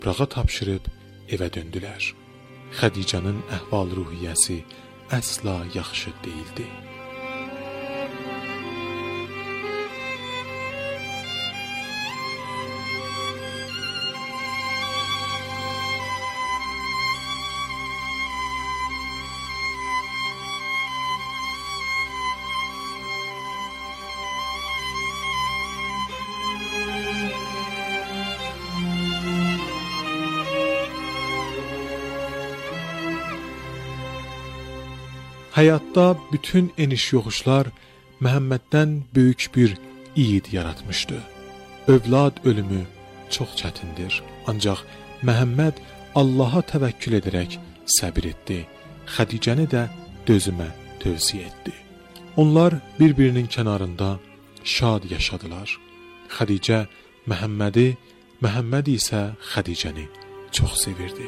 toprağa tapşırıb evə döndülər. Xədicənin əhval-ruhiyyəsi əsla yaxşı deyildi. Həyatda bütün eniş-yoxuşlar Məhəmməddən böyük bir yiğit yaratmışdı. Övlad ölümü çox çətindir. Ancaq Məhəmməd Allaha təvəkkül edərək səbir etdi. Xədicəni də dözümə tövsiyə etdi. Onlar bir-birinin kənarında şad yaşadılar. Xədicə Məhəmmədi, Məhəmməd isə Xədicəni çox sevirdi.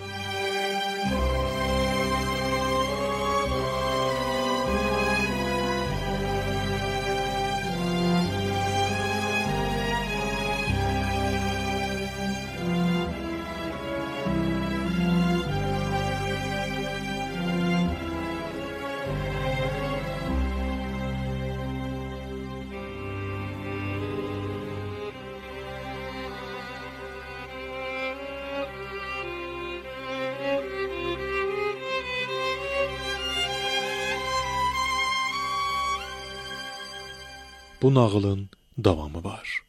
Bu nağılın davamı var.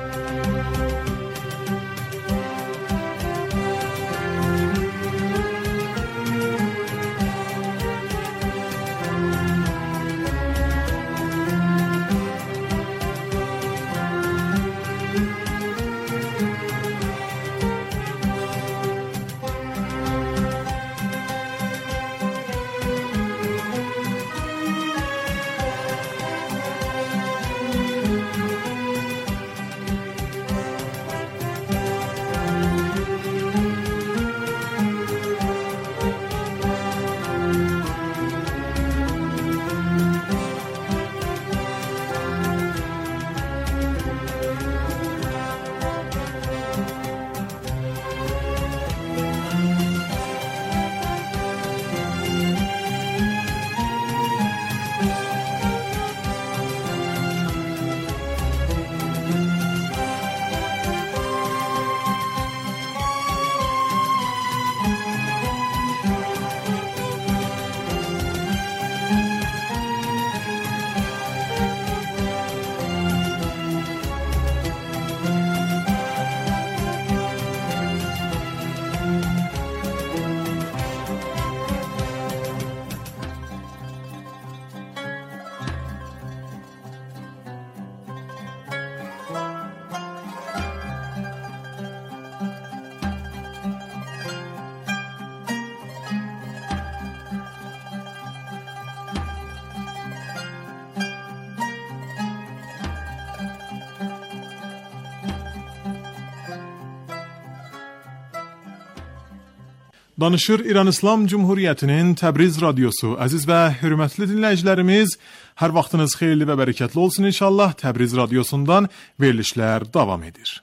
Danışır İran İslam Cumhuriyyətinin Təbriz Radyosu. Əziz və hörmətli dinləyicilərimiz, hər vaxtınız xeyirli və bərəkətli olsun inşallah. Təbriz Radyosundan verilişlər davam edir.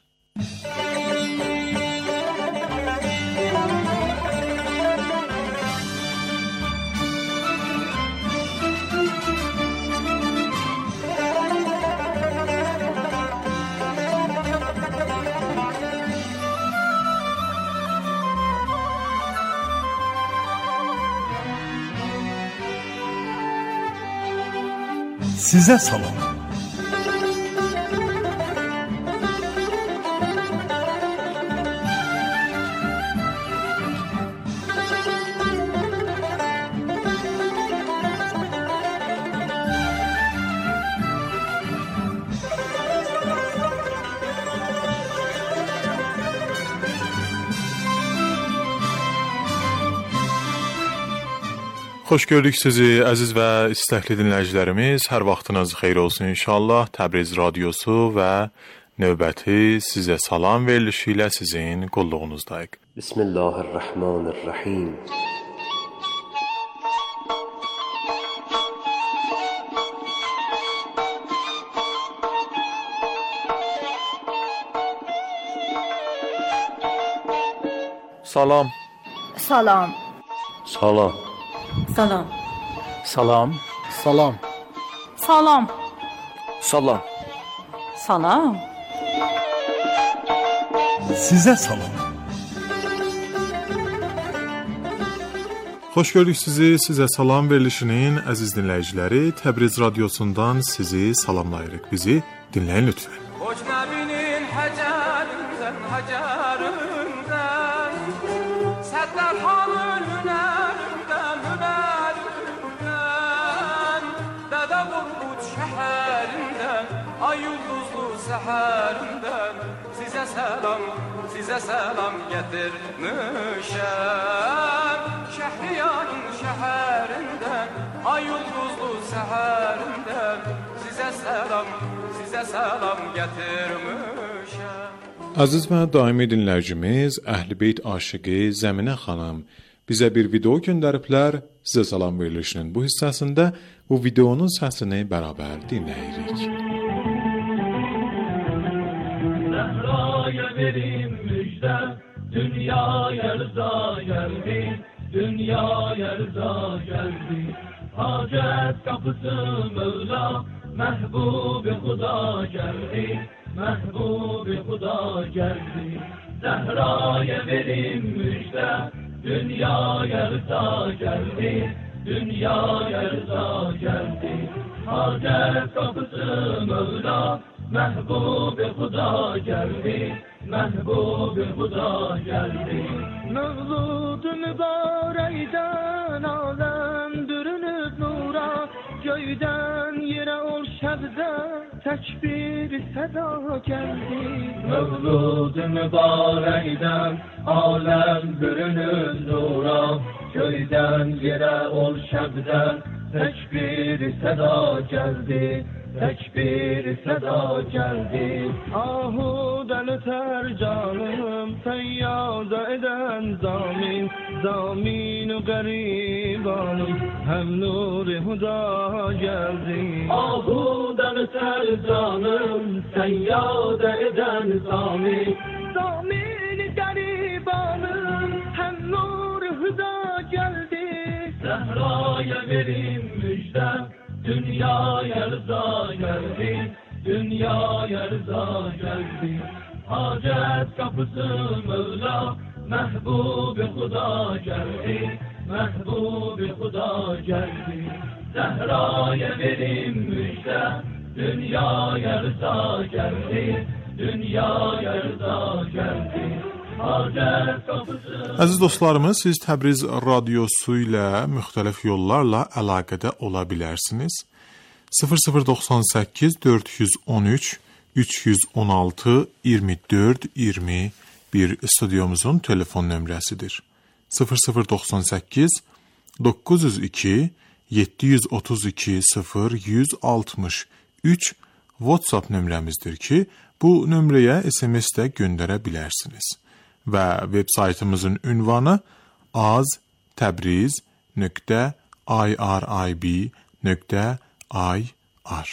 Sizə salam. Xoş gördük sizi əziz və istəkli dinləyicilərimiz. Hər vaxtınız xeyir olsun inşallah. Təbriz Radyosu və növbəti sizə salam verilişi ilə sizin qulluğunuzdayıq. Bismillahirrahmanirrahim. Salam. Salam. Salam. Salam. Salam. Salam. Salam. Salam. Salam. Sizə salam. Xoş gördük sizi. Sizə salam verilişinin əziz dinləyiciləri, Təbriz radiosundan sizi salamlayırıq. Bizi dinləyin lütfən. Ecnəbinin həcərindən, həcərindən, Səttarxanın hünərindən, hünərindən, Dədə Qorqud şəhərindən, ay ulduzlu səhərindən, sizə salam gətirmişəm. Şəhriyarın şəhərindən, ay ulduzlu səhərindən, sizə salam gətirmişəm. Əziz və daimi dinləyicimiz, Əhl-i-Beyt aşiqi Zəminə xanım bizə bir video göndəriblər. Sizə salam verilişinin bu hissəsində bu videonun səsini bərabər dinləyirik. Zehra'ya verim müjde, dünyaya rıza geldi, dünyaya rıza geldi. Hacet kapısı Mevla, Mehbub-i Huda geldi, Mehbub-i Huda geldi. Zehra'ya verim müjde, dünyaya rıza geldi, dünyaya rıza geldi. Hacet kapısı Mevla, Mehbub-i Huda geldi, Mehbub-i Huda geldi. Mevlud-u mübarekten alem bürünüp nura, Göyden yere ol şebde tekbir seda geldi. Mevlud-u mübarekten alem bürünüp nura, Göyden yere ol şebde tekbir seda geldi. Tekbir seda geldi. Ahuden öter canım, feyyada eden zamin, zamin-u garibanım, hem nur-i huda geldi. Ahuden öter canım, feyyada eden zamin, zamin-i garibanım, hem nur-i huda geldi. Zehra'ya verim müjdem, dünyaya rıza geldi, dünyaya rıza geldi. Hacet kapısı Mevla, Mehbub-i Huda geldi, Mehbub-i Huda geldi. Zehra'ya verim müjde, dünyaya rıza geldi, dünyaya rıza geldi. Əziz dostlarımız, siz Təbriz radiosu ilə müxtəlif yollarla əlaqədə ola bilərsiniz. 0098 413 316 24 21 studiomuzun telefon nömrəsidir. 0098 902 732 0163 WhatsApp nömrəmizdir ki, bu nömrəyə SMS də göndərə bilərsiniz. Və web saytımızın ünvanı aztabriz.irib.ir.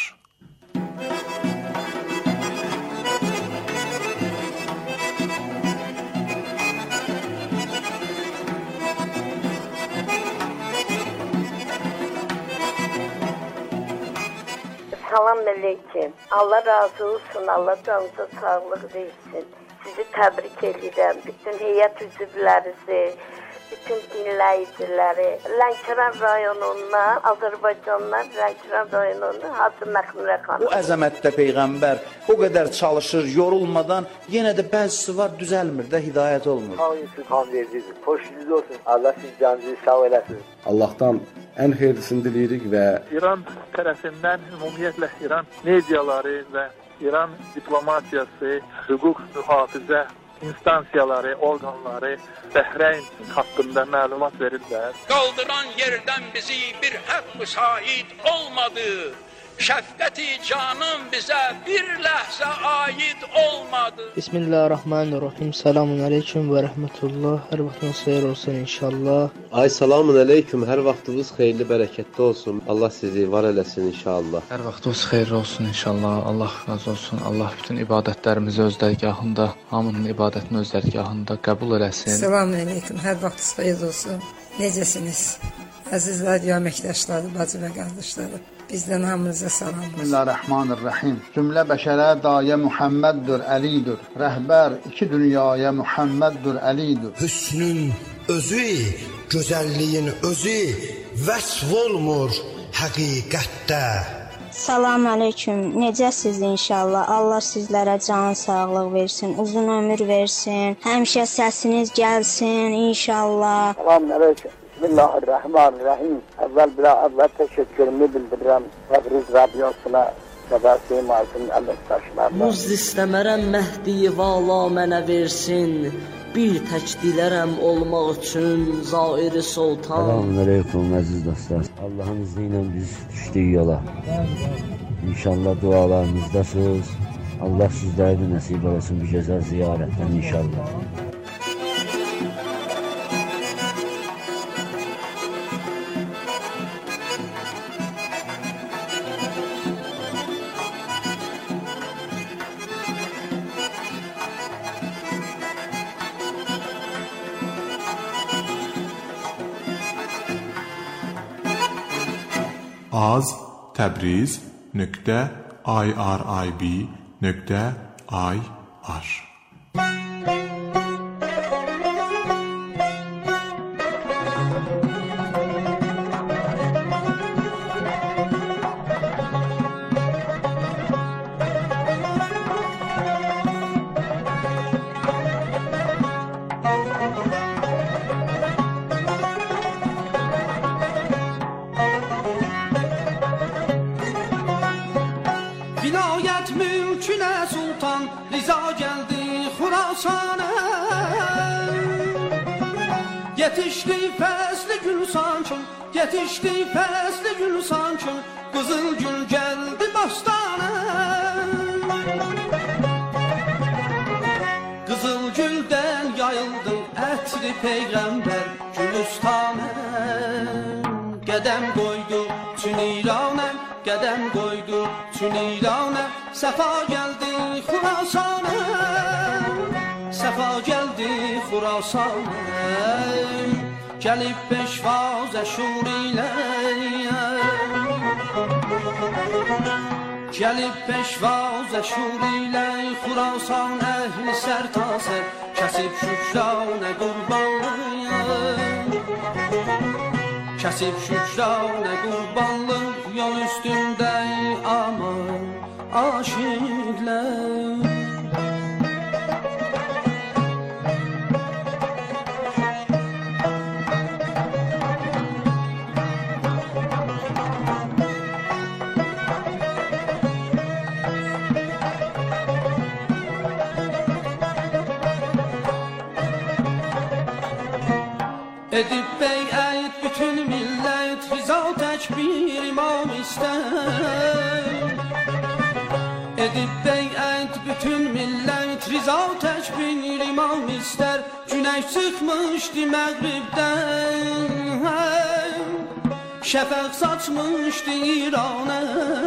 Salam aleyküm. Allah razı olsun. Allah canınıza sağlıq versin. Sizi təbrik edirəm. Bütün heyət üzvlərinizi, bütün dinləyiciləri, Lənkəran rayonundan, Azərbaycandan Lənkəran rayonundan Hacı Məxmurə xanım. Bu əzəmətdə Peyğəmbər o qədər çalışır, yorulmadan, yenə də bəzisi var, düzəlmir də, hidayət olmur. Hamı vericidir. Xoşunuz olsun. Allah siz canınızı sağ eləsin. Allah'tan en hayırlısını dileyirik ve İran tərəfindən ümumiyyətlə İran mediaları və İran diplomatiyası, hüquq mühafizə instansiyaları, orqanları Bəhreyn haqqında məlumat verirlər. Qaldıran yerdən bizi bir haqq müsait olmadı. Şəfqəti canım bizə bir ləhzə aid olmadı. Bismillahirrahmanirrahim. Selamun aleyküm və rəhmətullah. Hər vaxtınız xeyir olsun inşallah. Ay selamun aleyküm. Hər vaxtınız xeyirli, bərəkətli olsun. Allah sizi var eləsin inşallah. Hər vaxtınız xeyir olsun inşallah. Allah razı olsun. Allah bütün ibadətlərimizi öz dərgahında, hamının ibadətini öz dərgahında qəbul eləsin. Selamun aleyküm. Hər vaxtınız xeyir olsun. Necəsiniz? Əziz radio əməkdaşları, bacı və qardaşları. Bizdən hamınıza salam olsun. Bismillahirrahmanirrahim. Cümlə bəşərə dayə Muhammeddur, Əlidir. Rəhbər iki dünyaya Muhammeddur, Əlidir. Hüsnün özü, gözəlliyin özü vəsf olmur həqiqətdə. Salam aleyküm. Necəsiz inşallah? Allah sizlərə can sağlıq versin, uzun ömür versin. Həmişə səsiniz gəlsin inşallah. Salam aleyküm. Bismillahirrahmanirrahim. Əvvəl təşəkkürümü bildirirəm Təbriz Radiosuna və də Seymasının əməkdaşlarına. Muzd istəmərəm Məhdi vala mənə versin. Bir tək dilərəm olmaq üçün Zairi Sultan. Selamun aleyküm əziz dostlar. Allahın izni ilə biz düşdük yola. İnşallah dualarınızdasınız. Allah sizlərə də nəsib olsun bir gözəl ziyarətdən inşallah. az.təbriz.irib.ir Vilayət mülkünə sultan Riza gəldi Xurasana. Yetişdi fəsli gül sancın, yetişdi fəsli gül sancın, qızıl gül gəldi bastana. Qızıl güldən yayıldı ətri peyğəmbər Gülüstanə. Qədəm qoydu tün İranə, qədəm qoydu tün İranə. Səfa gəldi Xurasanə, səfa gəldi Xurasanə. Gəlib peşvazə şur ilə, gəlib peşvazə şur ilə. Xurasan əhli sərtasər kəsib şükranə qurbanlıyım. Kəsib şükranə qurbanlıq yol üstündə aman aşiqlər. Edib beyət bütün millət Riza tək bir imam istər. Edib beyət bütün millət Riza tək bir imam istər. Günəş çıxmışdı məğribdən, şəfəq saçmışdı İranə.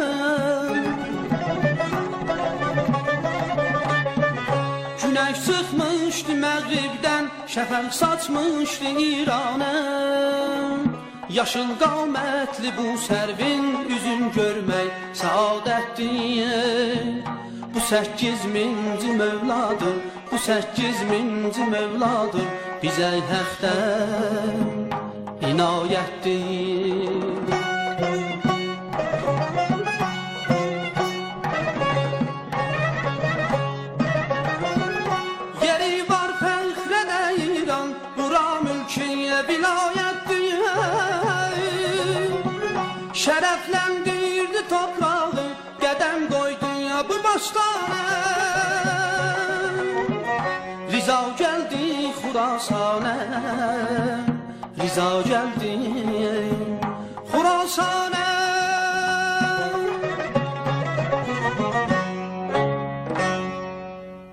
Günəş çıxmışdı məğribdən, şəfəq saçmışdı İranə. Yaşıl qamətli bu sərvin üzün görmək səadətdir. Bu 8000-ci mövladır, bu 8000-ci mövladır. Bizə həqdən inayətdir. Şərəfləndirdi toprağı, qədəm qoydu ya bu bostana. Riza gəldi Xurasanə, Riza gəldi Xurasanə.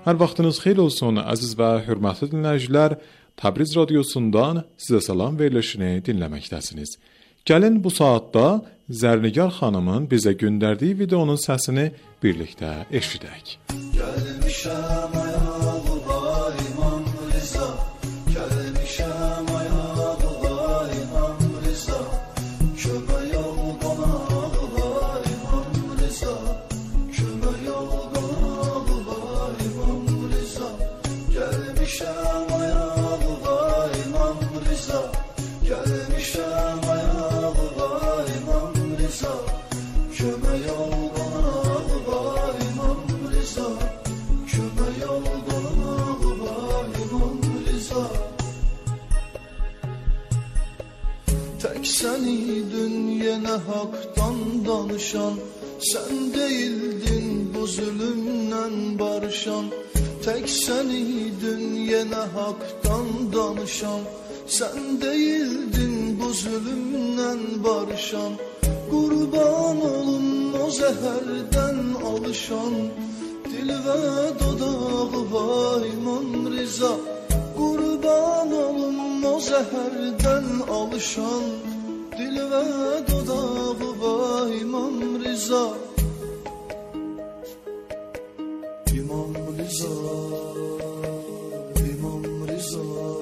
Hər vaxtınız xeyir olsun, əziz və hörmətli dinləyicilər. Təbriz radiosundan sizə salam verilişini dinləməkdəsiniz. Gəlin bu saatda Zərnigar xanımın bizə göndərdiyi videonun səsini birlikdə eşidək. Gəlmişəm ayağıma İmam Rıza, gəlmişəm ayağıma İmam Rıza, kömək ol qonağıma İmam Rıza, kömək ol qonağıma İmam Rıza, gəlmişəm ayağıma İmam Rıza, gəlmişəm ayağıma İmam Rıza, kömək ol qonağıma İmam Rıza, kömək ol qonağıma İmam Rıza. Tək sən idin yenə haqdan danışan, sən deyildin bu zülümdən barışan. Tək sən idin yenə haqdan danışan, sən deyildin bu zülümdən barışan. Qurban olum o zəhərdən alışan, dil və dodağı var İmam Rıza. Qurban olum o zəhərdən alışan, dil və dodağı var İmam Rıza. İmam Rıza, İmam Rıza,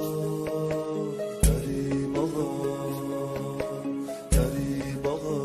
qərib ağa, qərib ağa.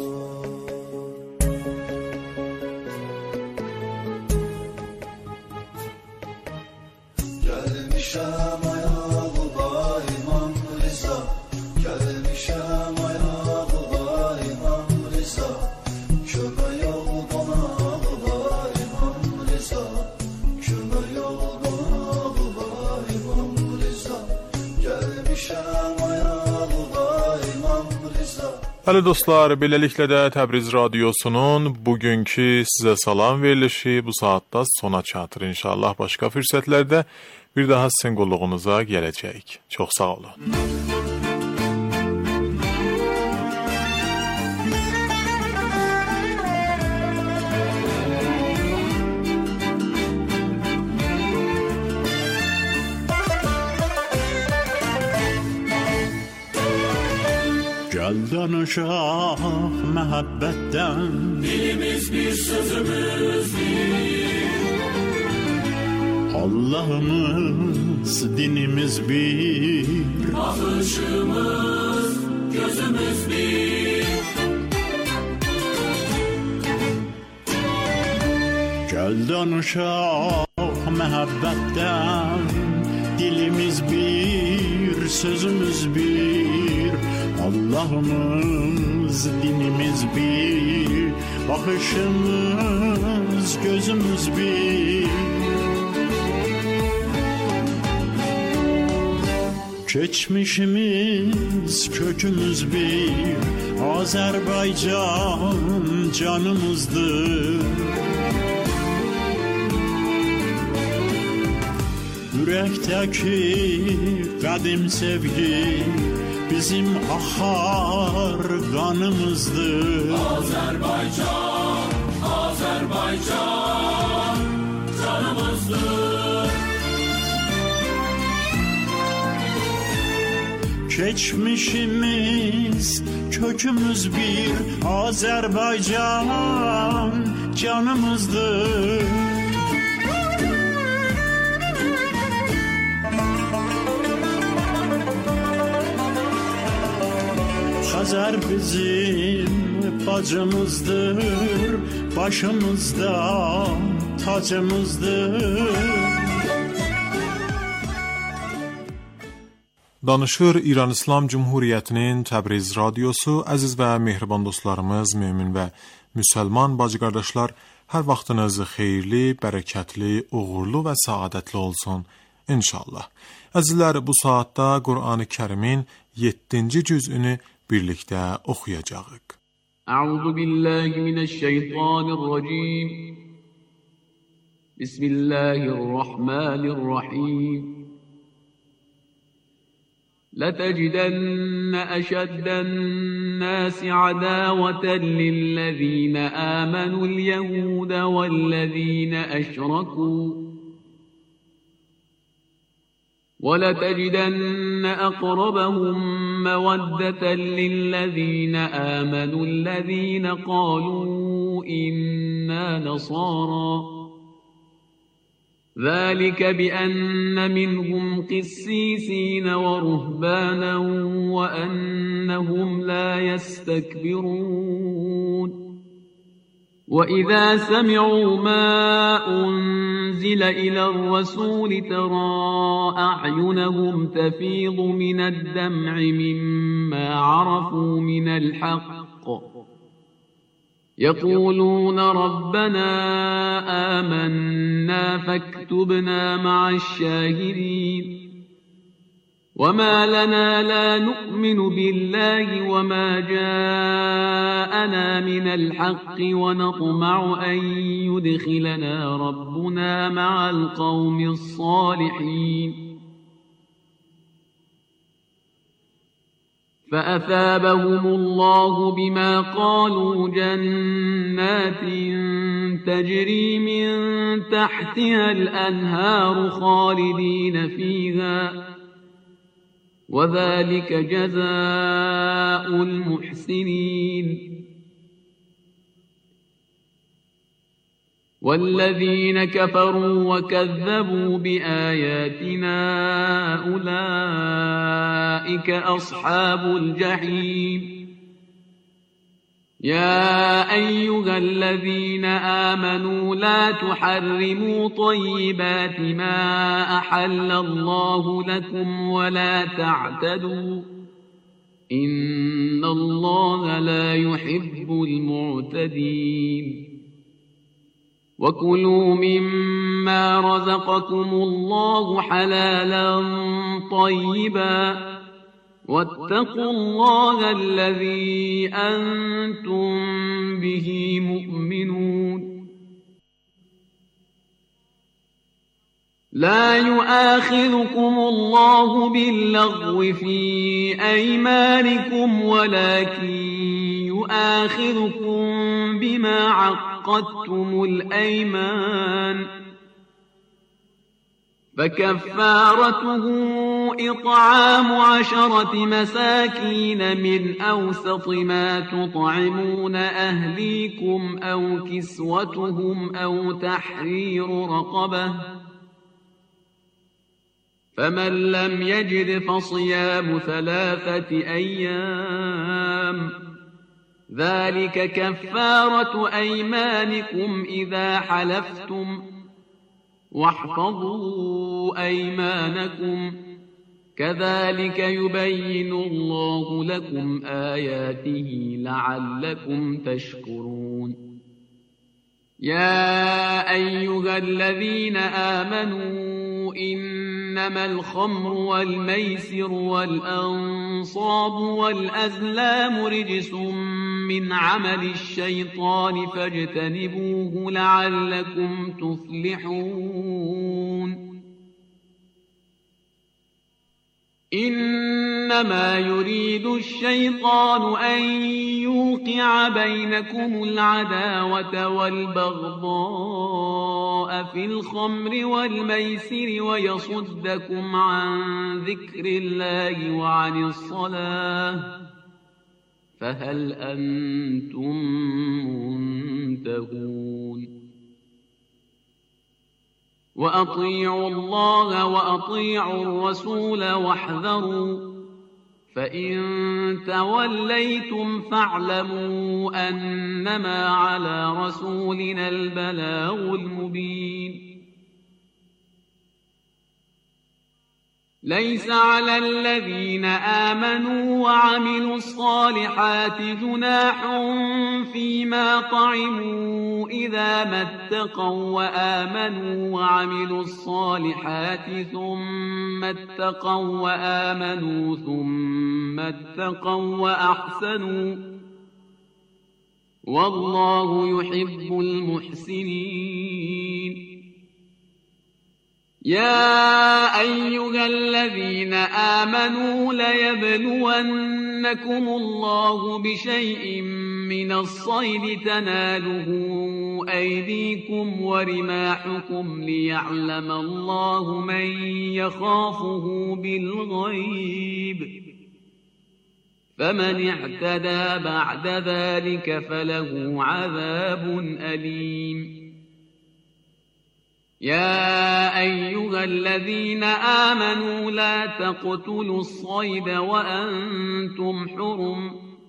Gəlmişəm ayağıma İmam Rıza, gəlmişəm ayağıma İmam Rıza, kömək ol qonağıma İmam Rıza, kömək ol qonağıma İmam Rıza, gəlmişəm ayağıma İmam Rıza. Bəli dostlar, beləliklə də Təbriz radiosunun bugünkü sizə salam verilişi bu saatda sona çatır. İnşallah başqa fürsətlərdə bir daha sizin qulluğunuza gələcəyik. Çox sağ olun. Gel danışaq məhəbbətdən, Dilimiz bir, sözümüz bir. Allah'ımız, dinimiz bir. Bakışımız, gözümüz bir. Gel danışaq məhəbbətdən, dilimiz bir, sözümüz bir. Allah'ımız, dinimiz bir. Bakışımız, gözümüz bir. Geçmişimiz, kökümüz bir. Azerbaycan canımızdır. Yürekteki kadim sevgi bizim ahar kanımızdır. Azerbaycan, Azerbaycan canımızdır. Geçmişimiz, kökümüz bir. Azerbaycan canımızdır. Xəzər bizim bacımızdır, başımızda tacımızdır. Danışır İran İslam Cumhuriyyətinin Təbriz radiosu. Əziz və mehriban dostlarımız, mömin və müsəlman bacı qardaşlar, hər vaxtınız xeyirli, bərəkətli, uğurlu və səadətli olsun inşallah. Əzizlər, bu saatda Qur'an-ı Kərimin 7-ci cüzünü birlikdə oxuyacağıq. Əuzu billahi mineşşeytanirracim. Bismillahirrahmanirrahim. لتجدن أشد الناس عداوة للذين آمنوا اليهود والذين أشركوا ولتجدن أقربهم مودة للذين آمنوا الذين قالوا إنا نصارى ذلك بأن منهم قسيسين ورهبانا وأنهم لا يستكبرون وإذا سمعوا ما أنزل إلى الرسول ترى أعينهم تفيض من الدمع مما عرفوا من الحق يقولون ربنا آمنا فاكتبنا مع الشاهدين وما لنا لا نؤمن بالله وما جاءنا من الحق ونطمع أن يدخلنا ربنا مع القوم الصالحين فأثابهم الله بما قالوا جنات تجري من تحتها الأنهار خالدين فيها وذلك جزاء المحسنين والذين كفروا وكذبوا بآياتنا أولئك أصحاب الجحيم يا أيها الذين آمنوا لا تحرموا طيبات ما أحل الله لكم ولا تعتدوا إن الله لا يحب المعتدين وكلوا مما رزقكم الله حلالا طيبا واتقوا الله الذي أنتم به مؤمنون لا يؤاخذكم الله باللغو في أيمانكم ولكن يؤاخذكم بما عقدتم الأيمان فكفارته إطعام 10 مساكين من أوسط ما تطعمون أهليكم أو كسوتهم أو تحرير رقبة فمن لم يجد فصيام 3 أيام ذلك كفارة أيمانكم إذا حلفتم واحفظوا أيمانكم كذلك يبين الله لكم آياته لعلكم تشكرون يا أيها الذين آمنوا إنما الخمر والميسر والأنصاب والأزلام رجس من عمل الشيطان فاجتنبوه لعلكم تفلحون إنما يريد الشيطان أن يوقع بينكم العداوة والبغضاء في الخمر والميسر ويصدكم عن ذكر الله وعن الصلاة فهل أنتم منتهون وأطيعوا الله وأطيعوا الرسول واحذروا فإن توليتم فاعلموا أنما على رسولنا البلاغ المبين ليس على الذين آمنوا وعملوا الصالحات جناح فيما طعموا إذا ما اتقوا وآمنوا وعملوا الصالحات ثم اتقوا وآمنوا ثم اتقوا وأحسنوا والله يحب المحسنين يا أيها الذين آمنوا ليبلونكم الله بشيء من الصيد تناله أيديكم ورماحكم ليعلم الله من يخافه بالغيب فمن اعتدى بعد ذلك فله عذاب أليم يا أيها الذين آمنوا لا تقتلوا الصيد وأنتم حرم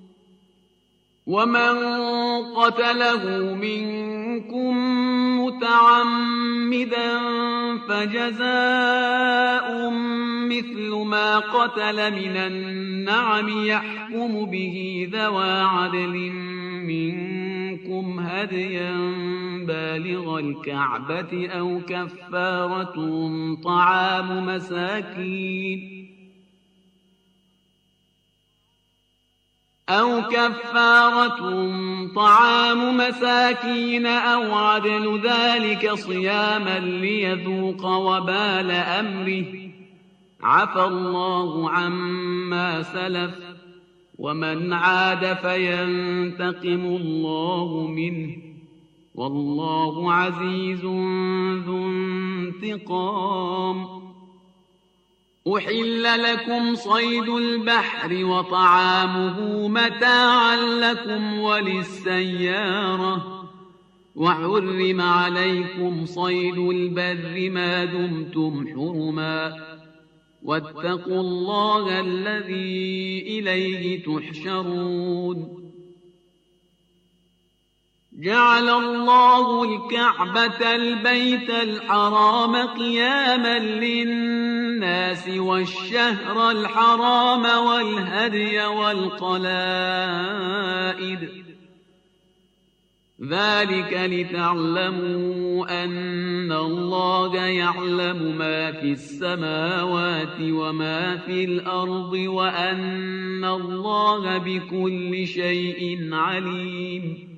ومن قتله منكم متعمدا فجزاء مثل ما قتل من النعم يحكم به ذوى عدل منكم هديا بالغ الكعبة أو كفارة طعام مساكين أو عدل ذلك صياما ليذوق وبال أمره عفى الله عما سلف ومن عاد فينتقم الله منه والله عزيز ذو انتقام أحل لكم صيد البحر وطعامه متاعا لكم وللسيارة وحرم عليكم صيد البر ما دمتم حرما واتقوا الله الذي إليه تحشرون جعل الله الكعبة البيت الحرام قياما للناس والشهر الحرام والهدي والقلائد ذلك لتعلموا أن الله يعلم ما في السماوات وما في الأرض وأن الله بكل شيء عليم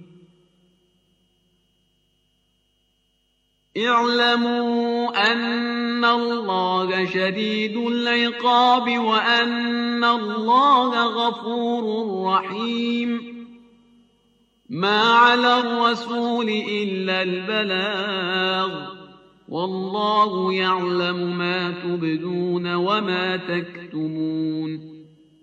اعلموا أن الله شديد العقاب وأن الله غفور رحيم ما على الرسول إلا البلاغ والله يعلم ما تبدون وما تكتمون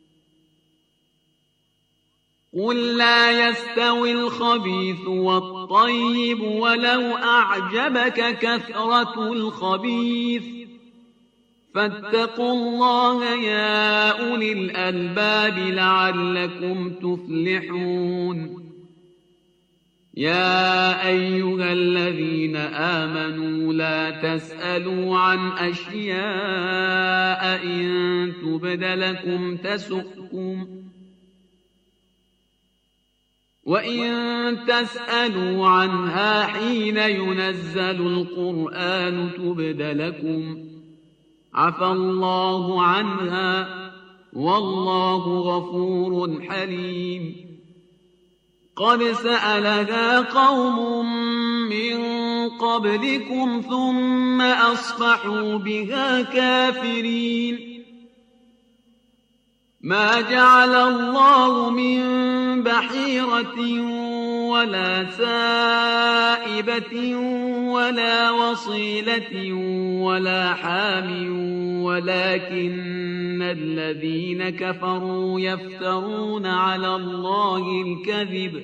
قل لا يستوي الخبيث والطيب ولو أعجبك كثرة الخبيث فاتقوا الله يا أولي الألباب لعلكم تفلحون يا أيها الذين آمنوا لا تسألوا عن أشياء إن تبد لكم تسؤكم وإن تسألوا عنها حين ينزل القرآن تبد لكم عفى الله عنها والله غفور حليم قد سألها قوم من قبلكم ثم أصبحوا بها كافرين ما جعل الله من بحيرة ولا سائبة ولا وصيلة ولا حام ولكن الذين كفروا يفترون على الله الكذب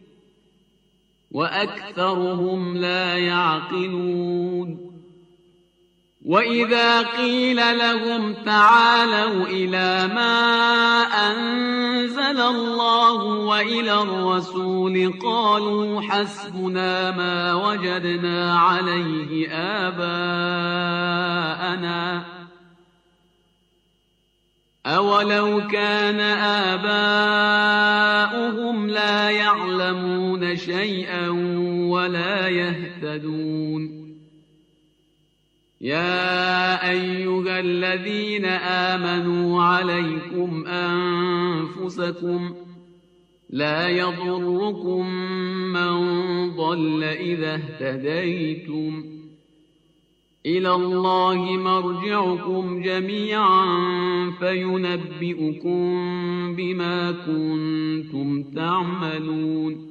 وأكثرهم لا يعقلون وإذا قيل لهم تعالوا إلى ما أنزل الله وإلى الرسول قالوا حسبنا ما وجدنا عليه آباءنا أولو كان آباؤهم لا يعلمون شيئا ولا يهتدون يا أيها الذين آمنوا عليكم أنفسكم لا يضركم من ضل إذا اهتديتم إلى الله مرجعكم جميعا فينبئكم بما كنتم تعملون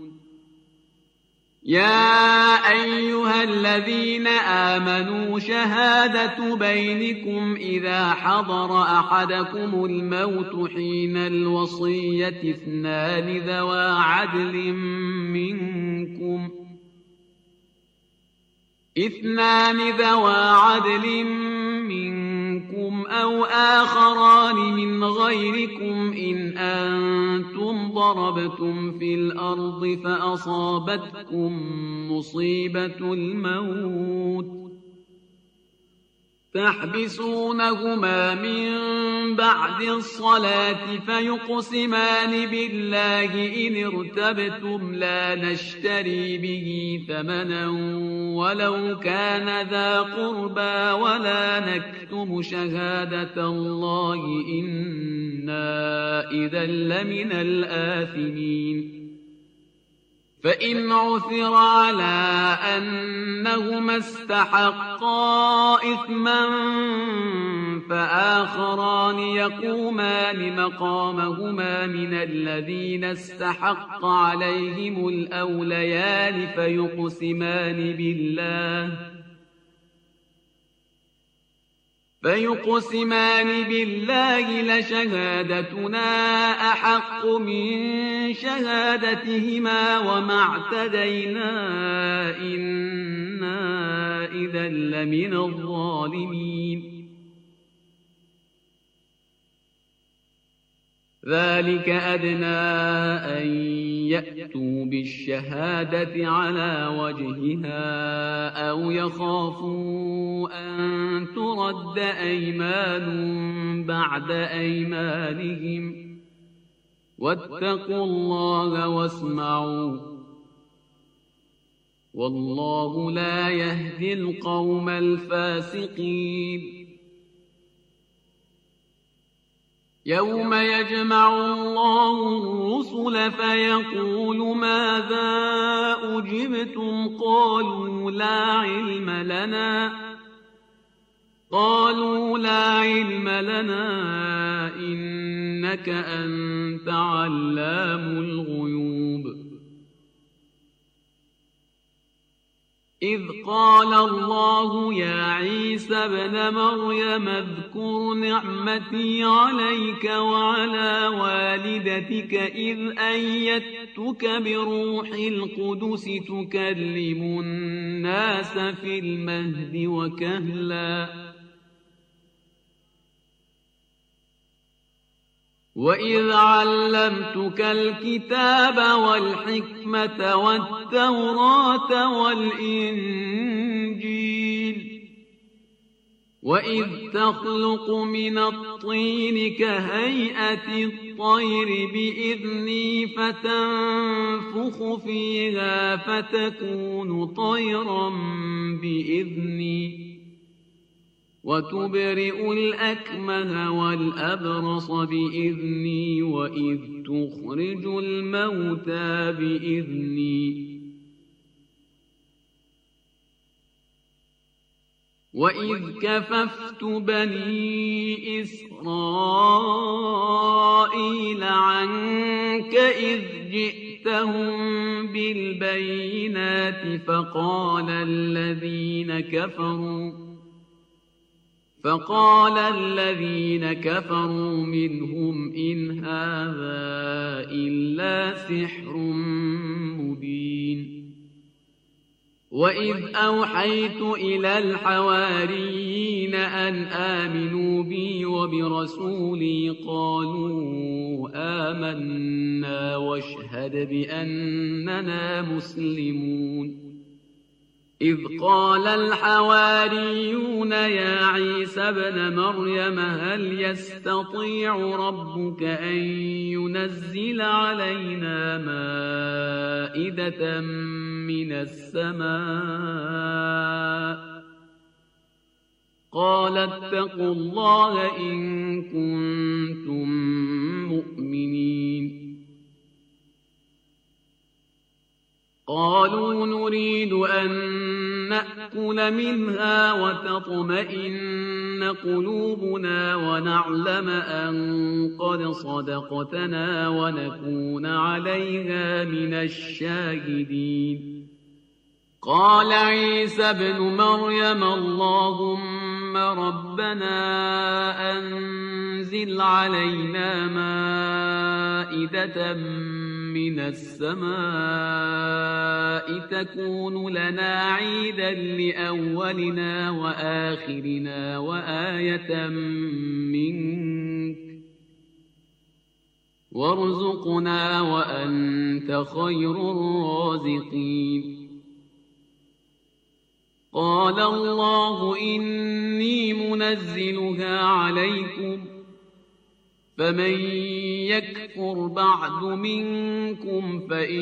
يا أيها الذين آمنوا شهادة بينكم إذا حضر أحدكم الموت حين الوصية اثنان ذوى عدل منكم أو آخران من غيركم إن أنتم ضربتم في الأرض فأصابتكم مصيبة الموت تحبسونهما من بعد الصلاة فيقسمان بالله إن ارتبتم لا نشتري به ثمنا ولو كان ذا قربى ولا نكتم شهادة الله إنا إذا لمن الآثمين فإن عثر على أنهما استحقا إثما فآخران يقومان مقامهما من الذين استحق عليهم الأوليان فيقسمان بالله لشهادتنا أحق من شهادتهما وما اعتدينا إنا إذا لمن الظالمين ذلك أدنى أن يأتوا بالشهادة على وجهها أو يخافوا أن ترد أيمان بعد أيمانهم واتقوا الله واسمعوا والله لا يهدي القوم الفاسقين يوم يجمع الله الرسل فيقول ماذا أجبتم قالوا لا علم لنا إنك أنت علام الغيوب إذ قال الله يا عيسى ابن مريم اذكر نعمتي عليك وعلى والدتك إذ أيدتك بروح القدس تكلم الناس في المهد وكهلا وإذ علمتك الكتاب والحكمة والتوراة والإنجيل وإذ تخلق من الطين كهيئة الطير بإذني فتنفخ فيها فتكون طيرا بإذني وتبرئ الأكمه والأبرص بإذني وإذ تخرج الموتى بإذني وإذ كففت بني إسرائيل عنك إذ جئتهم بالبينات فقال الذين كفروا منهم إن هذا إلا سحر مبين وإذ أوحيت إلى الحواريين أن آمنوا بي وبرسولي قالوا آمنا واشهد بأننا مسلمون إذ قال الحواريون يا عيسى ابن مريم هل يستطيع ربك أن ينزل علينا مائدة من السماء قال اتقوا الله إن كنتم مؤمنين قالوا نريد أن نأكل منها وتطمئن قلوبنا ونعلم أن قد صدقتنا ونكون عليها من الشاهدين. قال عيسى ابن مريم اللهم ربنا أنزل علينا مائدة من السماء تكون لنا عيدا لأولنا وآخرنا وآية منك وارزقنا وأنت خير الرازقين. قال الله إني منزلها عليكم فمن يكفر بعد منكم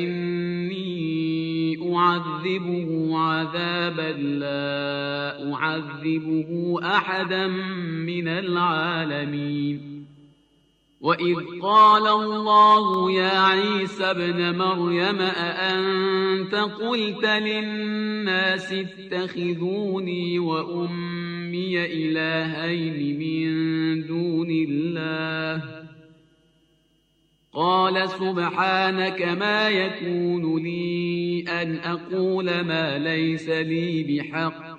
فإني أعذبه عذابا لا أعذبه أحدا من العالمين. وإذ قال الله يا عيسى ابن مريم أأنت قلت للناس اتخذوني وأمي إلهين من دون الله قال سبحانك ما يكون لي أن أقول ما ليس لي بحق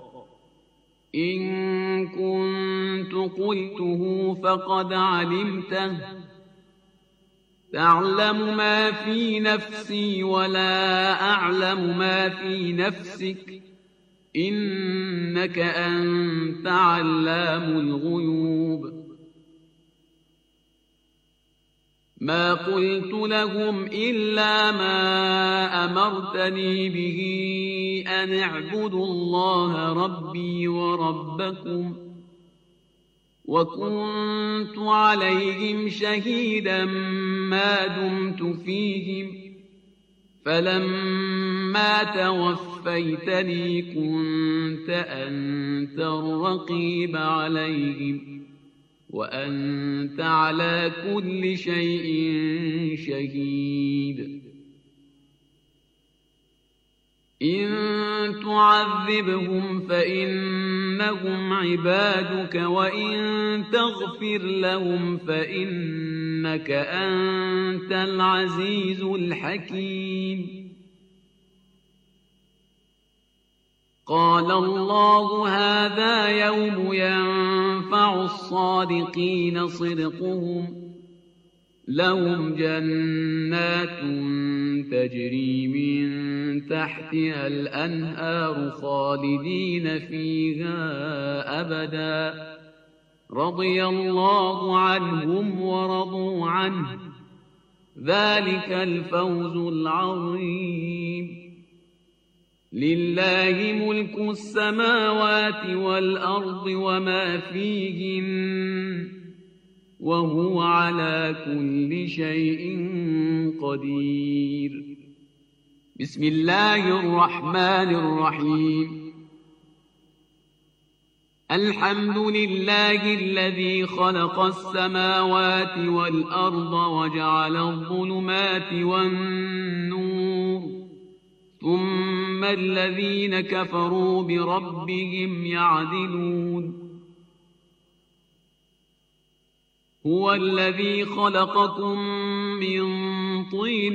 إن كنت قلته فقد علمته تعلم ما في نفسي ولا أعلم ما في نفسك إنك أنت علام الغيوب. ما قلت لهم إلا ما أمرتني به أن اعبدوا الله ربي وربكم وكنت عليهم شهيدا ما دمت فيهم فلما توفيتني كنت أنت الرقيب عليهم وأنت على كل شيء شهيد. إن تعذبهم فإنهم عبادك وإن تغفر لهم فإنك أنت العزيز الحكيم. قال الله هذا يوم ينفع الصادقين صدقهم لهم جنات تجري من تحتها الأنهار خالدين فيها أبدا رضي الله عنهم ورضوا عنه ذلك الفوز العظيم. لله ملك السماوات والأرض وما فيهن وهو على كل شيء قدير. بسم الله الرحمن الرحيم. الحمد لله الذي خلق السماوات والأرض وجعل الظلمات والنور ثم الذين كفروا بربهم يعدلون. هو الذي خلقكم من طين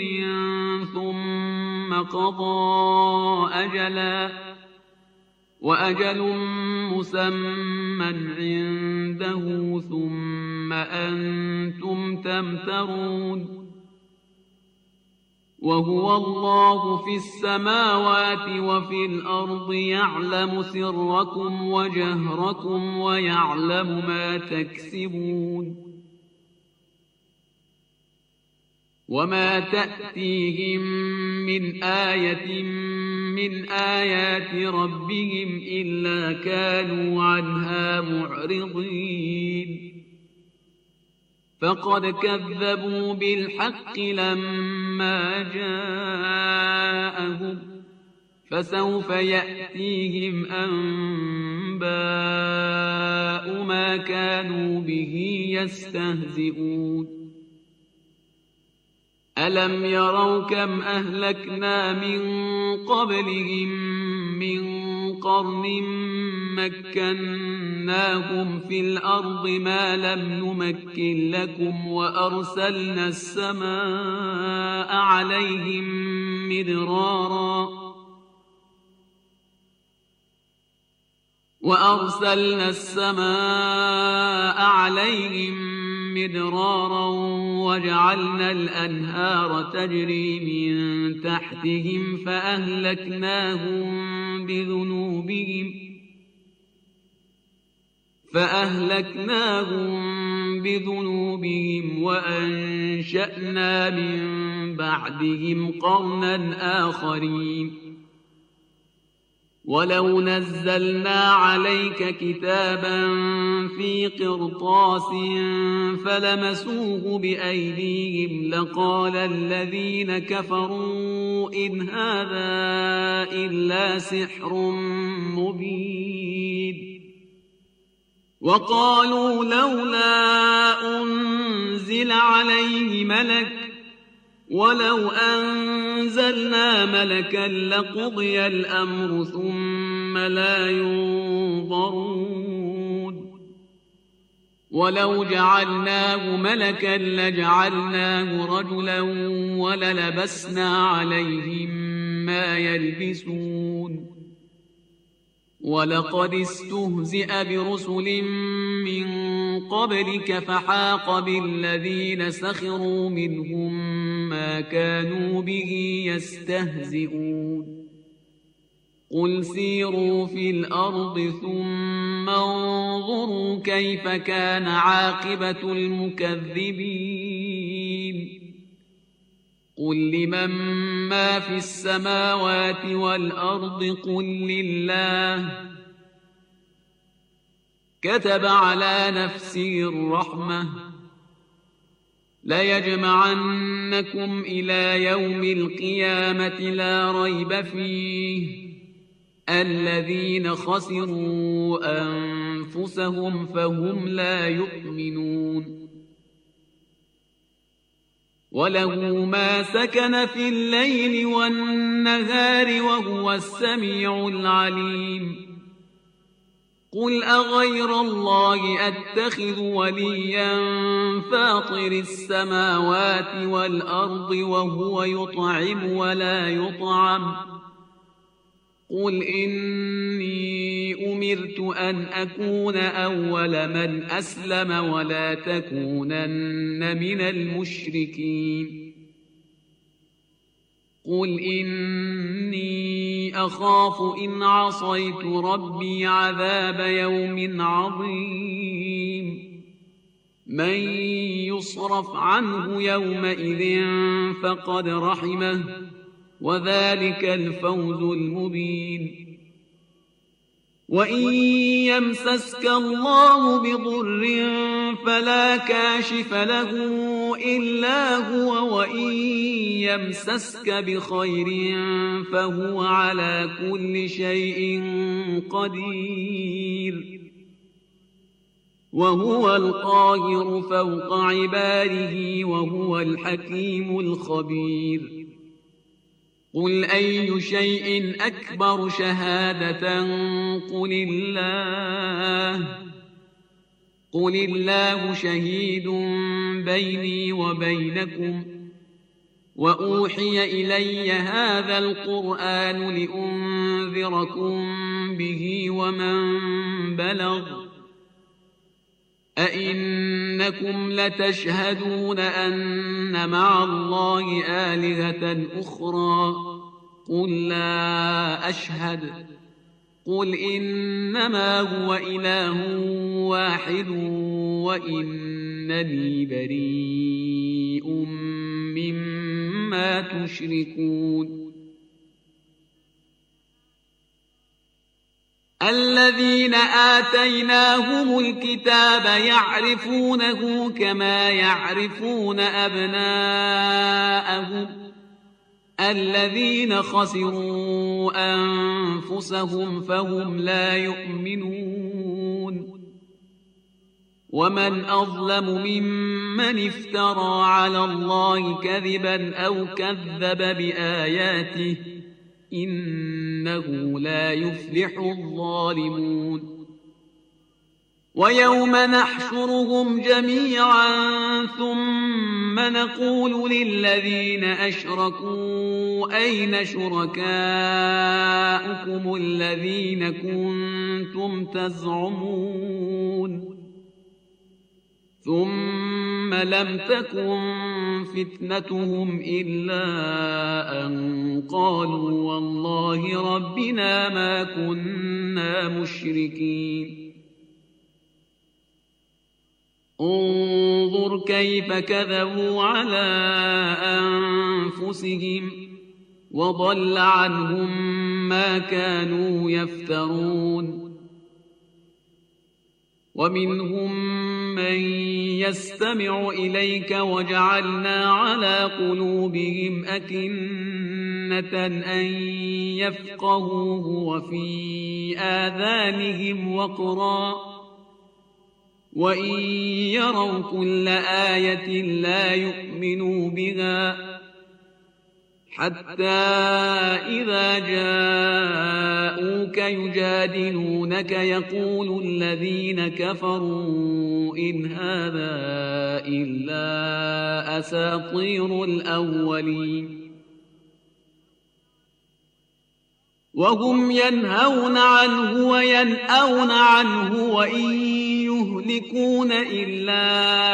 ثم قضى أجلا وأجل مسمى عنده ثم أنتم تمترون. وهو الله في السماوات وفي الأرض يعلم سركم وجهركم ويعلم ما تكسبون. وما تأتيهم من آية من آيات ربهم إلا كانوا عنها معرضين. فقد كذبوا بالحق لما جاءهم فسوف يأتيهم أنباء ما كانوا به يستهزئون. ألم يروا كم أهلكنا من قبلهم من قرن مكناهم في الأرض ما لم نمكن لكم وأرسلنا السماء عليهم مدرارا وجعلنا الأنهار تجري من تحتهم فأهلكناهم بذنوبهم وأنشأنا من بعدهم قرنا آخرين ولو نزلنا عليك كتابا في قرطاس فلمسوه بأيديهم لقال الذين كفروا إن هذا إلا سحر مبين وقالوا لولا أنزل عليه ملك ولو أنزلنا ملكا لقضي الأمر ثم لا ينظرون ولو جعلناه ملكا لجعلناه رجلا وللبسنا عليهم ما يلبسون ولقد استهزئ برسل من قبلك فحاق بالذين سخروا منهم ما كانوا به يستهزئون قل سيروا في الأرض ثم انظروا كيف كان عاقبة المكذبين قل لمن ما في السماوات والأرض قل لله كتب على نفسه الرحمة ليجمعنكم إلى يوم القيامة لا ريب فيه الذين خسروا أنفسهم فهم لا يؤمنون وله ما سكن في الليل والنهار وهو السميع العليم قل أغير الله أتخذ وليا فاطر السماوات والأرض وهو يطعم ولا يطعم قل إني أمرت أن أكون أول من أسلم ولا تكونن من المشركين قل إني أخاف إن عصيت ربي عذاب يوم عظيم من يصرف عنه يومئذ فقد رحمه وذلك الفوز المبين وإن يمسسك الله بضر فلا كاشف له إلا هو وإن يمسسك بخير فهو على كل شيء قدير وهو القاهر فوق عباده وهو الحكيم الخبير قل أي شيء أكبر شهادة قل الله شهيد بيني وبينكم وأوحي إلي هذا القرآن لأنذركم به ومن بلغ أئنكم لتشهدون أن مع الله آلهة أخرى قل لا أشهد قل إنما هو إله واحد وإنني بريء مما تشركون الذين آتيناهم الكتاب يعرفونه كما يعرفون أبناءهم الذين خسروا أنفسهم فهم لا يؤمنون ومن أظلم ممن افترى على الله كذبا أو كذب بآياته إنه لا يفلح الظالمون ويوم نحشرهم جميعا ثم نقول للذين أشركوا أين شركاؤكم الذين كنتم تزعمون ثم لم تكن فتنتهم إلا أن قالوا والله ربنا ما كنا مشركين انظر كيف كذبوا على أنفسهم وضل عنهم ما كانوا يفترون ومنهم من يستمع إليك وجعلنا على قلوبهم أكنة أن يفقهوه وفي آذانهم وقرا وإن يروا كل آية لا يؤمنوا بها حتى إذا جاءوك يجادلونك يقول الذين كفروا إن هذا إلا أساطير الأولين وهم ينهون عنه وينأون عنه وإن يهلكون إلا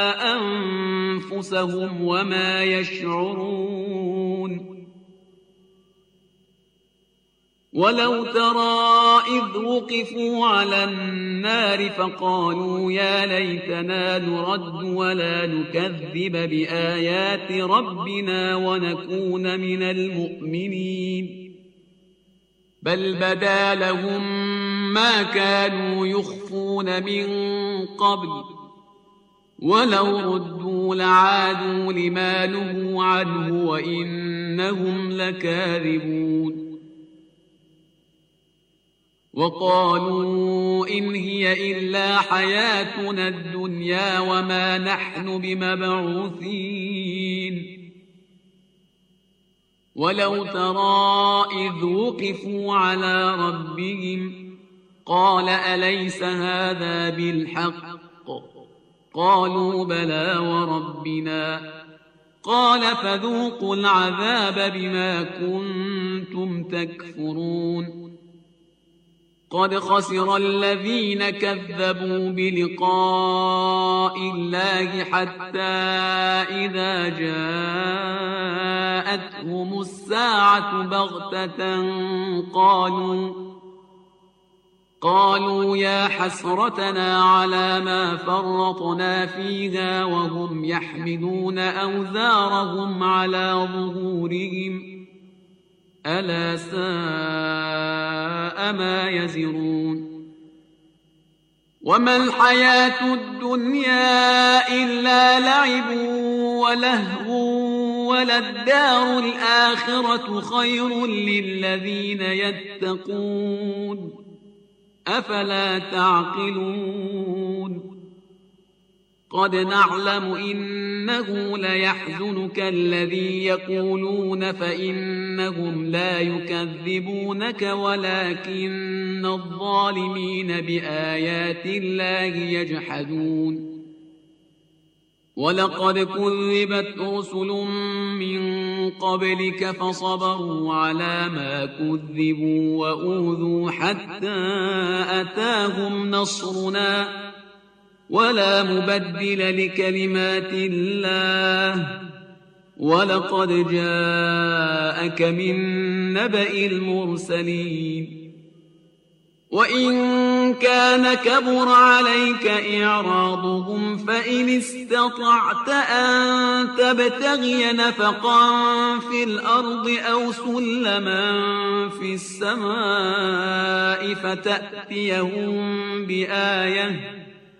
أنفسهم وما يشعرون ولو ترى إذ وقفوا على النار فقالوا يا ليتنا نرد ولا نكذب بآيات ربنا ونكون من المؤمنين بل بدا لهم ما كانوا يخفون من قبل ولو ردوا لعادوا لما نهوا عنه وإنهم لكاذبون وقالوا إن هي إلا حياتنا الدنيا وما نحن بمبعوثين ولو ترى إذ وقفوا على ربهم قال أليس هذا بالحق قالوا بلى وربنا قال فذوقوا العذاب بما كنتم تكفرون قد خسر الذين كذبوا بلقاء الله حتى إذا جاءتهم الساعة بغتة قالوا يا حسرتنا على ما فرطنا فيها وهم يحملون أوزارهم على ظهورهم ألا ساء ما يزرون وما الحياة الدنيا إلا لعب ولهو وللدار الآخرة خير للذين يتقون أفلا تعقلون قد نعلم إنه ليحزنك الذي يقولون فإنهم لا يكذبونك ولكن الظالمين بآيات الله يجحدون ولقد كذبت رسل من قبلك فصبروا على ما كذبوا وأوذوا حتى أتاهم نصرنا ولا مبدل لكلمات الله ولقد جاءك من نبأ المرسلين وإن كان كبر عليك إعراضهم فإن استطعت أن تبتغي نفقا في الأرض أو سلما في السماء فتأتيهم بآية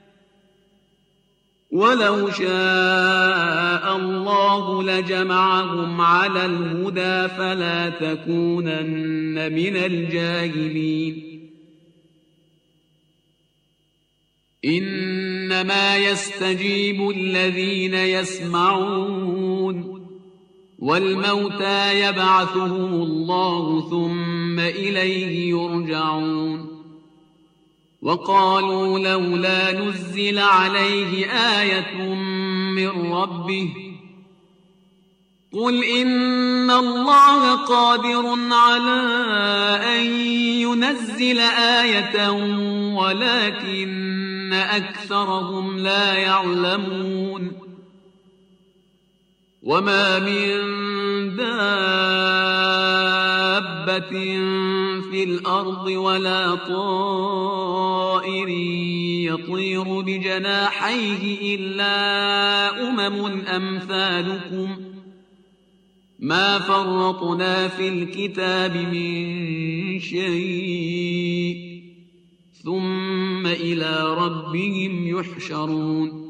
ولو شاء الله لجمعهم على الهدى فلا تكونن من الجاهلين إن إنما يستجيب الذين يسمعون والموتى يبعثهم الله ثم إليه يرجعون وقالوا لولا نزل عليه آية من ربه قل إن الله قادر على أن ينزل آية ولكن أكثرهم لا يعلمون وما من دابة في الأرض ولا طائر يطير بجناحيه إلا أمثالكم ما فرطنا في الكتاب من شيء ثم إلى ربهم يحشرون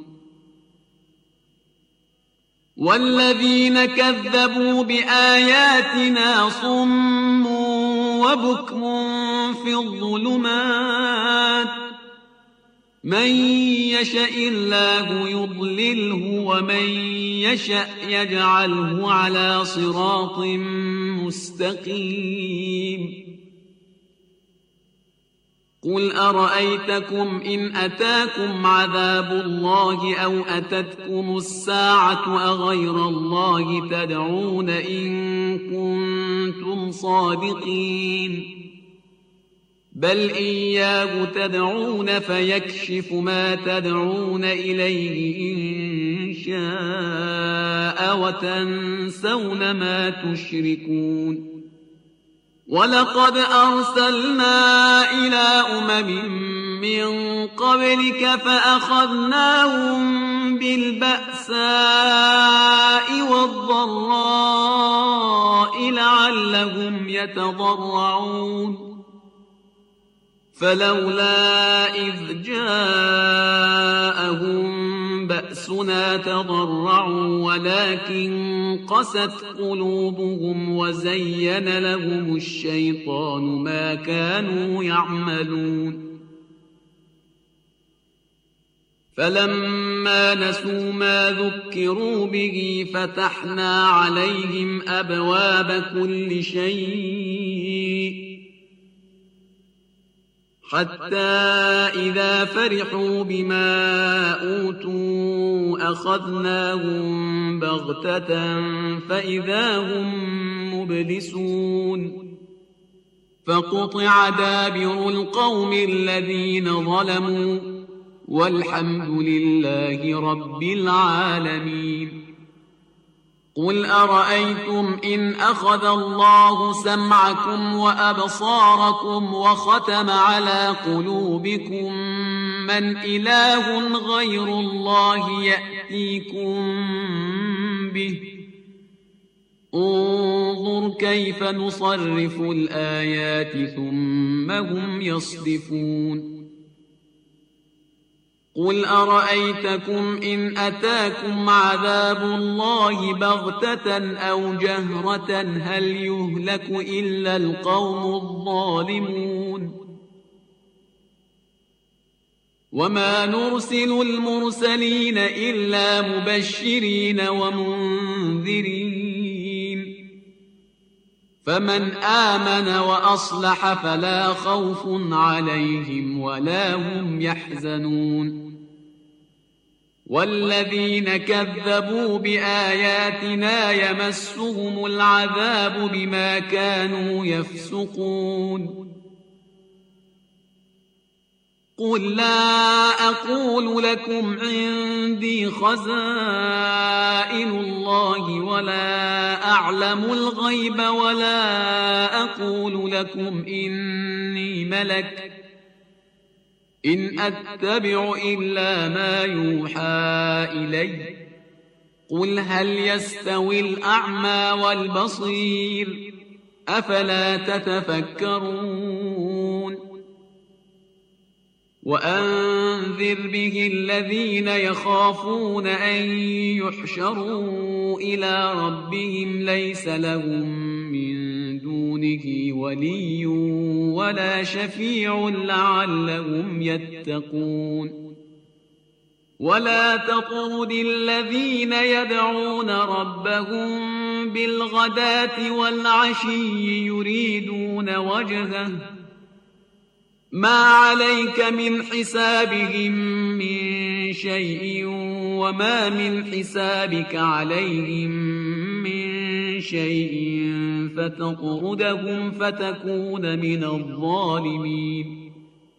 والذين كذبوا بآياتنا صم وبكم في الظلمات من يشاء الله يضلله ومن يشاء يجعله على صراط مستقيم قل أرأيتكم إن أتاكم عذاب الله أو أتتكم الساعة أغير الله تدعون إن كنتم صادقين بل إياه تدعون فيكشف ما تدعون إليه إن شاء وتنسون ما تشركون ولقد أرسلنا إلى من قبلك فأخذناهم بالبأساء والضراء لعلهم يتضرعون فلولا إذ جاءهم بأسنا تضرعوا ولكن قست قلوبهم وزين لهم الشيطان ما كانوا يعملون فلما نسوا ما ذكروا به فتحنا عليهم أبواب كل شيء حتى إذا فرحوا بما أوتوا أخذناهم بغتة فإذا هم مبلسون فقطع دابر القوم الذين ظلموا والحمد لله رب العالمين قل أرأيتم إن أخذ الله سمعكم وأبصاركم وختم على قلوبكم من إله غير الله يأتيكم به انظر كيف نصرف الآيات ثم هم يصدفون قل أرأيتكم إن أتاكم عذاب الله بغتة أو جهرة هل يهلك إلا القوم الظالمون وما نرسل المرسلين إلا مبشرين ومنذرين فمن آمن وأصلح فلا خوف عليهم ولا هم يحزنون والذين كذبوا بآياتنا يمسهم العذاب بما كانوا يفسقون قل لا أقول لكم عندي خزائن الله ولا أعلم الغيب ولا أقول لكم إني ملك إن أتبع إلا ما يوحى إلي قل هل يستوي الأعمى والبصير أفلا تتفكرون وأنذر به الذين يخافون أن يحشروا إلى ربهم ليس لهم من دونه ولي ولا شفيع لعلهم يتقون ولا تطرد الذين يدعون ربهم بالغداة والعشي يريدون وجهه ما عليك من حسابهم من شيء وما من حسابك عليهم من شيء فتطردهم فتكون من الظالمين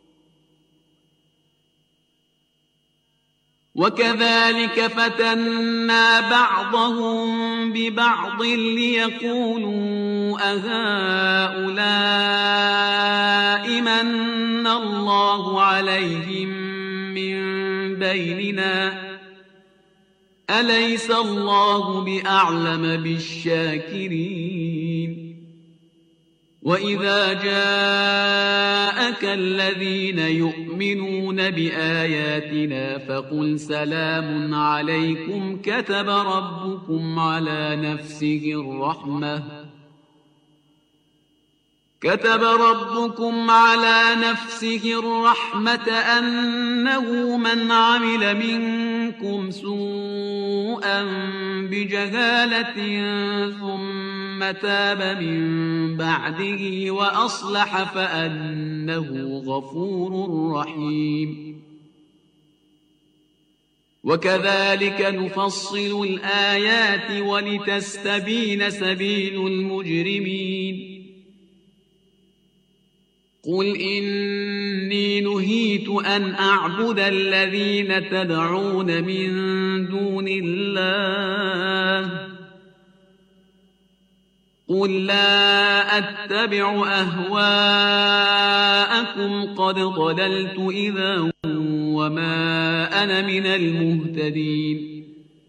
وكذلك فتنا بعضهم ببعض ليقولوا أهؤلاء من الله عليهم من بيننا أليس الله بأعلم بالشاكرين وإذا جاءك الذين يؤمنون بآياتنا فقل سلام عليكم كتب ربكم على نفسه الرحمة أنه من عمل منكم سوءا بجهالة ثم تاب من بعده وأصلح فأنه غفور رحيم وكذلك نفصل الآيات ولتستبين سبيل المجرمين قل إني نهيت أن أعبد الذين تدعون من دون الله قل لا أتبع أهواءكم قد ضللت إذا وما أنا من المهتدين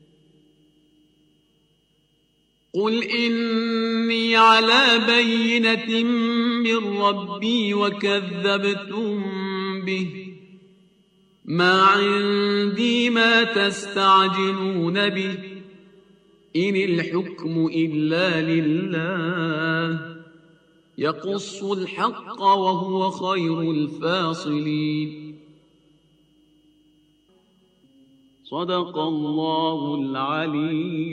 قل إني على بينة من ربي وكذبتم به ما عندي ما تستعجلون به إن الحكم إلا لله يقص الحق وهو خير الفاصلين صدق الله العلي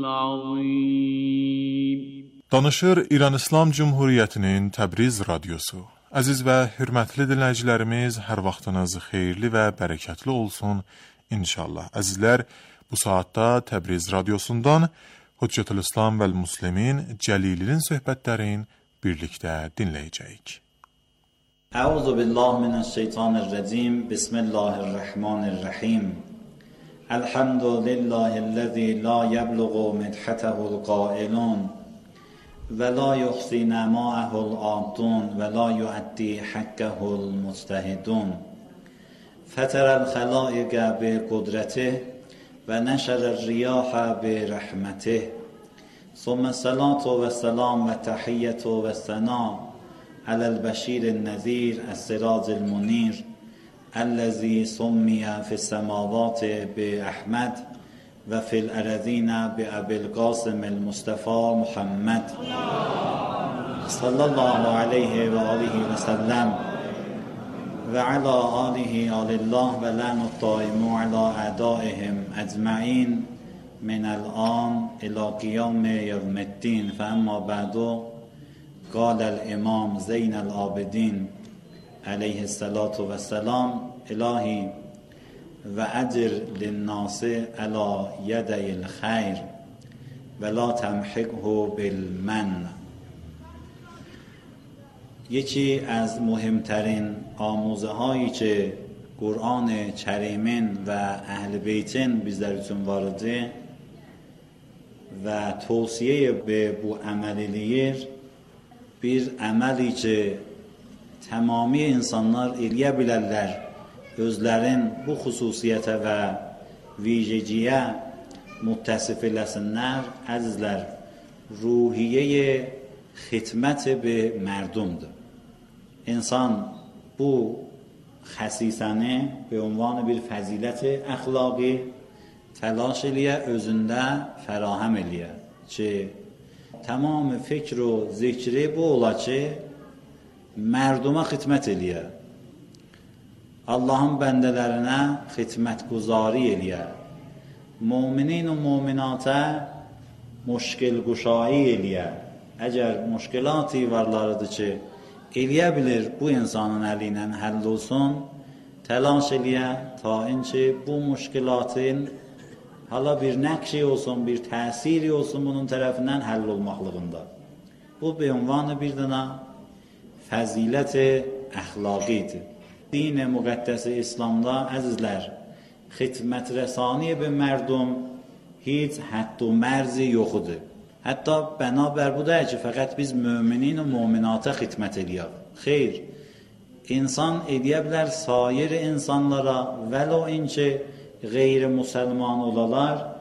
العظيم. Danışır İran İslam Cumhuriyyətinin Təbriz radiosu. Əziz və hörmətli dinləyicilərimiz, hər vaxtınız xeyirli və bərəkətli olsun inşallah. Əzizlər, bu saatda Təbriz radiosundan Hüccətülislam vəl Müslimin Cəlilinin söhbətlərini birlikdə dinləyəcəyik. Əuzu billahi minəşşeytanirracim. Bismillahirrahmanirrahim. Elhamdülillahi'llezî la yeblughu medhatehu'l qailun ve la yuhsi nemâehu'l âdûn ve la yu'addi hakkehu'l mujtehidûn. Feterel halâike bi kudretih ve neşerel riyâhe bi rahmetih. Sümme salatu ve selam ve tahiyyetu ve senâ alel beşîrin nezîr es-sirâcil munîr الذي سمي في السماوات بأحمد وفي الأرضين بأبي القاسم المصطفى محمد صلى الله عليه وآله وسلم وعلى آله آل الله ولعن الدائم على أعدائهم أجمعين من الآن إلى قيام يوم الدين فأما بعد قال الإمام زين العابدين عليه الصلاة والسلام إلهي وأجر للناس على يدي الخير ولا تمحقه بالمن. یکی از مهمترین آموزه هایی که قرآن کریمین و اهل بیتین bizler için vardı ve tavsiye به bu əməlilik bir əməli ki tamami insanlar eləyə bilərlər, özlərin bu xüsusiyyətə və vicəciyə müttəsif eləsinlər. Əzizlər, ruhiyyə xidmət be mərdumdur. İnsan bu xəsisəni be ünvan bir fəzilət əxlaqi təlaş eləyə, özündə fərahəm eləyə ki, tamam fikr و zikri bu ola ki, مردم خدمت الیه Allahın bəndələrinə xidmətguzari eləyə. Müminin və müminata müşkil quşayi eləyə. Əgər müşkilat-ı varlarıdır ki, eləyə bilir bu insanın əli ilə həll olsun, təlaş eləyə ta ki bu müşkilatın hala bir nəqşi olsun, bir təsiri olsun bunun tərəfindən həll olmaqlığında. Bu bir ünvanı bir dənə fəzilət-i əxlaqidir. Din-i müqəddəsi İslamda əzizlər, xidmət rəsani bir mərdum heç hədd و mərzi yoxudur. Hətta bənabər bu deyək ki, fəqət biz müminin və müminata xidmət eləyək. Xeyr, insan eləyə bilər sair insanlara vəlo inki qeyri-müsəlman olalar,